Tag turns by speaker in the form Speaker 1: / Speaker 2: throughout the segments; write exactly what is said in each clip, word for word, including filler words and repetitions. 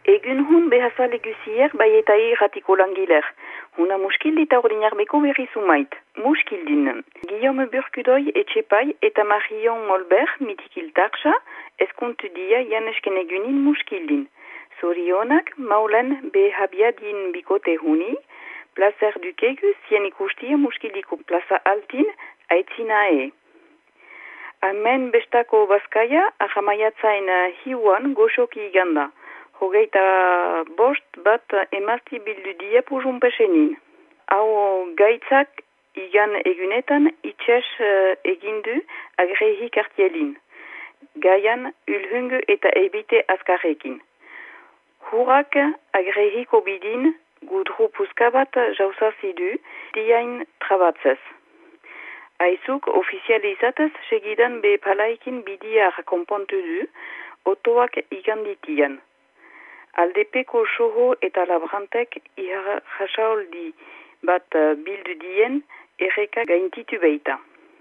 Speaker 1: Egun hun behazale guzier bai eta irratiko langiler. Huna muskildi eta ordinarbeko berri zumait. Muskildin. Guillaume Burkudoi etxepai eta Marion Molbert mitikiltarxa eskuntu dia janesken egunin muskildin. Zorionak maulen behabiadin bikote huni, placer dukegu zien ikustia muskildiko plaza altin aitzina e. Hemen bestako bazkaia ahamaiatzain hiuan goxoki iganda. Hogeita bost bat emazti bildu dia pujun pesenin. Hau gaitzak igan egunetan itxes uh, egindu agrehi kartielin. Gaian ulhungu eta ebite azkarrekin. Hurak agrehiko bidin gudru puskabat jauzazidu diain trabatzez. Aizuk ofizializatez segidan be palaikin bidia rakompontu du otoak iganditian. Aldepeko soho eta labrantek ihasaoldi bat bildu dien erreka gaintitu beita.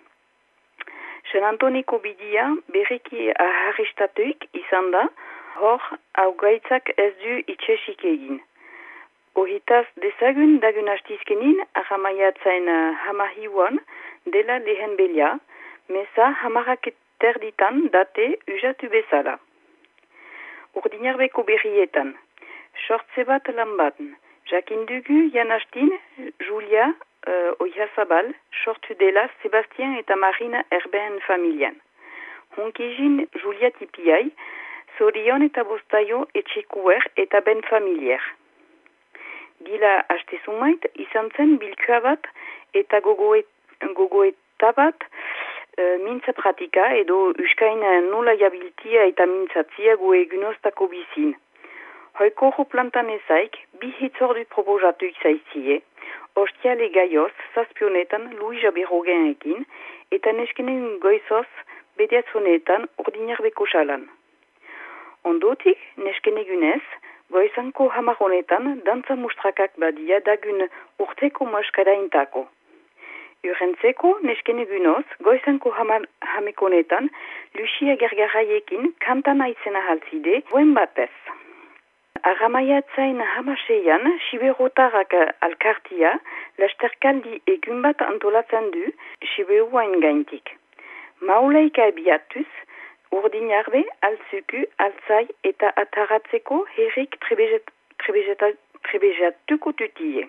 Speaker 1: San Antoniko bidia berriki aharistatuik izan da, hor augaitzak ez du itxesik egin. Ohitaz dezagun dagun hastizkenin ahamaiatzain hamahiuan dela lehen belia, meza hamarak terditan date usatu bezala. Ordinarbeko berrietan, sortze bat lan baten, jakindugu janastin Julia uh, Oiazabal sortu dela Sebastien eta Marina Erben familian. Hunkizin Julia tipiai, zorion eta bostaio etxekuer eta ben familier. Gila haste sumait izan zen bilkua bat eta gogoet, gogoeta bat Uh, mintza pratika edo uskain nola jabiltia eta mintzatzia gu egunoztako bizin. Hoikoro plantan ezaik, bi hitzordu proposatuik zaiztie, ostiale gaioz, zazpionetan Luisa Berrogenekin, eta neskenen goizoz bediatzonetan ordinarbeko salan. Ondotik, neskenegunez, goizanko hamaronetan dantza mustrakak badia dagun urteko maskada intako. Urentzeko, neskenegunoz, goizanko hamekonetan, Lucia Gergaraiekin kantan aitzena haltzide, buen batez. Aramaiatzain hamaseian, Siberotarrak alkartia, lasterkaldi egun bat antolatzen du, Siberuain gaintik. Maulaika ebiatuz, urdinarbe, altzuku, altzai eta ataratzeko herrik trebejatuko tutie.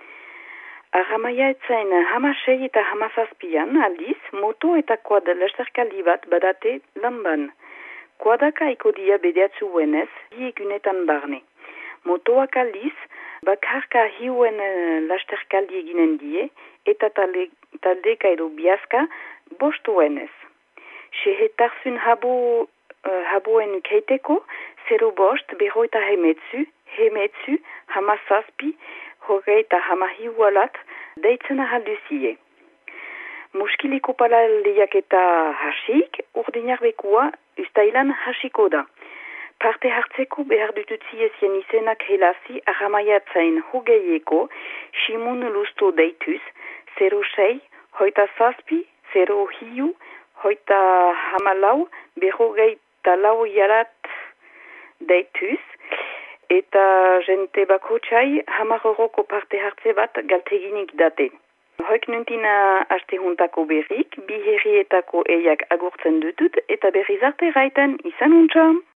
Speaker 1: Aramaia etzain hamasei eta hamazazpian aldiz, moto eta kuad lasterkaldi bat badate lanban. Kuadaka iko dia bedeatzu buenez, di egunetan barne. Motoak aldiz, bakarka hiuen lasterkaldi eginen die, eta talde, taldeka edo biazka bostu buenez. Sehetarzun habo, uh, haboen keiteko, zero bost, berroita hemetzu, hemetzu, hamazazpi, hogeita hamahiualat deitzen ahalduzie. Muskiliko palaldiak eta hasik, urdinarbekua ustailan hasiko da. Parte hartzeko behar dututzie zien izenak helasi aramaiatzain hogeieko, Simun Lusto deituz, zero sei, hoita zazpi, zero hiu, hoita hamalau, berrogeita lau jalat deituz, eta jente bakotxai hamaroroko parte hartze bat galteginik date. Hoik nuntina haste juntako berrik, bi herrietako eiak agurtzen dutut eta berriz arte raiten izan untxa.